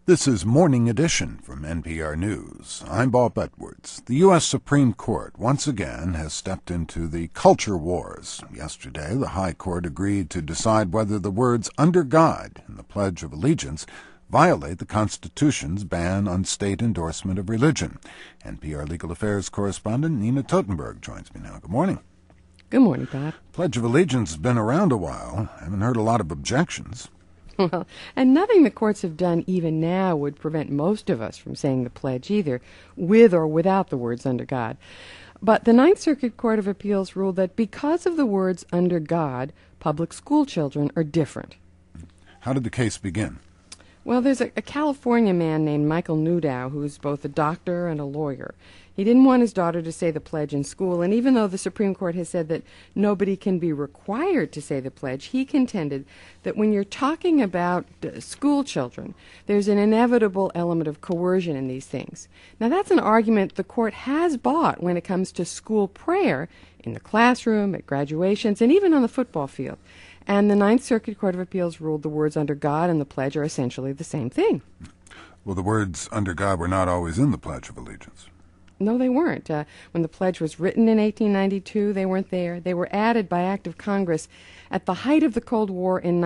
This is Morning Edition from NPR News. I'm Bob Edwards. The U.S. Supreme Court once again has stepped into the culture wars. Yesterday, the High Court agreed to decide whether the words "under God" in the Pledge of Allegiance violate the Constitution's ban on state endorsement of religion. NPR Legal Affairs correspondent Nina Totenberg joins me now. Good morning. Good morning, Bob. Pledge of Allegiance has been around a while. I haven't heard a lot of objections. Well, and nothing the courts have done even now would prevent most of us from saying the pledge either, with or without the words "under God." But the Ninth Circuit Court of Appeals ruled that because of the words "under God," public school children are different. How did the case begin? Well, there's a California man named Michael Newdow who's both a doctor and a lawyer. He didn't want his daughter to say the pledge in school, and even though the Supreme Court has said that nobody can be required to say the pledge, he contended that when you're talking about school children, there's an inevitable element of coercion in these things. Now, that's an argument the court has bought when it comes to school prayer in the classroom, at graduations, and even on the football field. And the Ninth Circuit Court of Appeals ruled the words "under God" and the pledge are essentially the same thing. Well, the words "under God" were not always in the Pledge of Allegiance. No, they weren't. When the pledge was written in 1892, they weren't there. They were added by act of Congress at the height of the Cold War in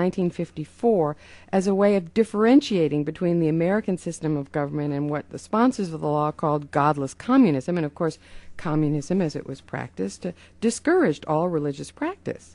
1954 as a way of differentiating between the American system of government and what the sponsors of the law called godless communism. And, of course, communism, as it was practiced, discouraged all religious practice.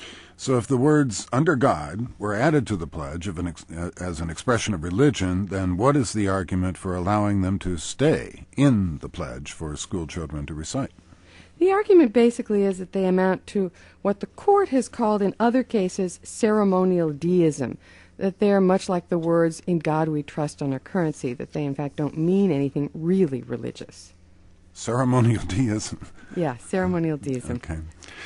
So if the words "under God" were added to the pledge as an expression of religion, then what is the argument for allowing them to stay in the pledge for school children to recite? The argument basically is that they amount to what the court has called in other cases ceremonial deism, that they're much like the words "in God we trust" on our currency, that they in fact don't mean anything really religious. Ceremonial deism? Yeah, ceremonial deism. Okay.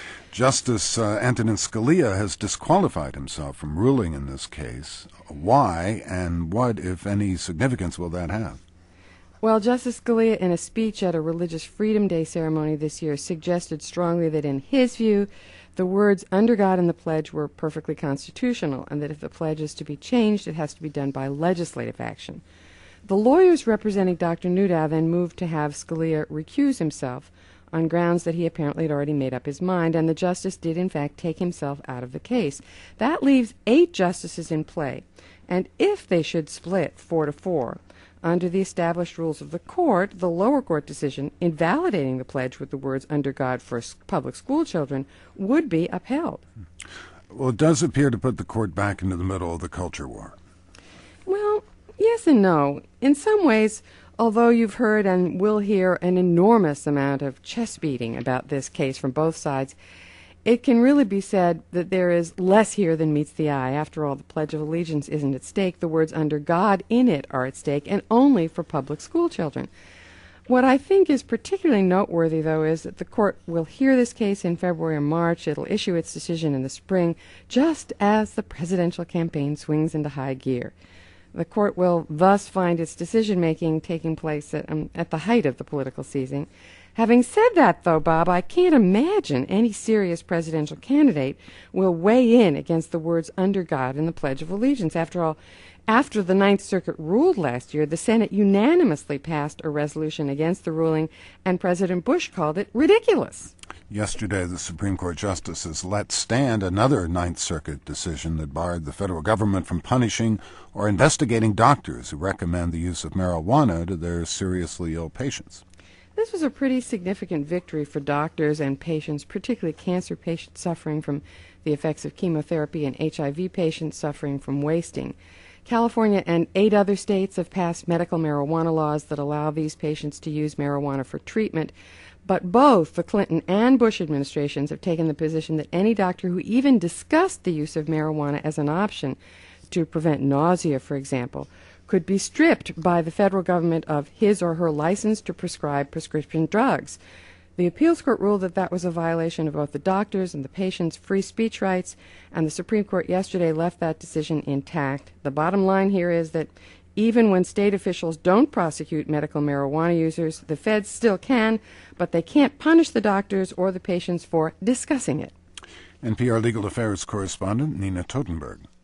Justice Antonin Scalia has disqualified himself from ruling in this case. Why, and what, if any, significance will that have? Well, Justice Scalia, in a speech at a Religious Freedom Day ceremony this year, suggested strongly that in his view, the words "under God" in the pledge were perfectly constitutional, and that if the pledge is to be changed, it has to be done by legislative action. The lawyers representing Dr. Newdow then moved to have Scalia recuse himself on grounds that he apparently had already made up his mind, and the justice did in fact take himself out of the case. That leaves 8 justices in play, and if they should split 4-4, under the established rules of the court, the lower court decision invalidating the pledge with the words "under God" for public school children would be upheld. Well, it does appear to put the court back into the middle of the culture war. Well, yes and no. In some ways, although you've heard and will hear an enormous amount of chest beating about this case from both sides, it can really be said that there is less here than meets the eye. After all, the Pledge of Allegiance isn't at stake. The words "under God" in it are at stake, and only for public school children. What I think is particularly noteworthy, though, is that the court will hear this case in February or March. It'll issue its decision in the spring, just as the presidential campaign swings into high gear. The court will thus find its decision-making taking place at the height of the political season. Having said that, though, Bob, I can't imagine any serious presidential candidate will weigh in against the words "under God" in the Pledge of Allegiance. After all, after the Ninth Circuit ruled last year, the Senate unanimously passed a resolution against the ruling, and President Bush called it ridiculous. Yesterday, the Supreme Court justices let stand another Ninth Circuit decision that barred the federal government from punishing or investigating doctors who recommend the use of marijuana to their seriously ill patients. This was a pretty significant victory for doctors and patients, particularly cancer patients suffering from the effects of chemotherapy and HIV patients suffering from wasting. California and 8 other states have passed medical marijuana laws that allow these patients to use marijuana for treatment. But both the Clinton and Bush administrations have taken the position that any doctor who even discussed the use of marijuana as an option to prevent nausea, for example, could be stripped by the federal government of his or her license to prescribe prescription drugs. The appeals court ruled that that was a violation of both the doctors' and the patients' free speech rights, and the Supreme Court yesterday left that decision intact. The bottom line here is that even when state officials don't prosecute medical marijuana users, the feds still can, but they can't punish the doctors or the patients for discussing it. NPR Legal Affairs correspondent Nina Totenberg.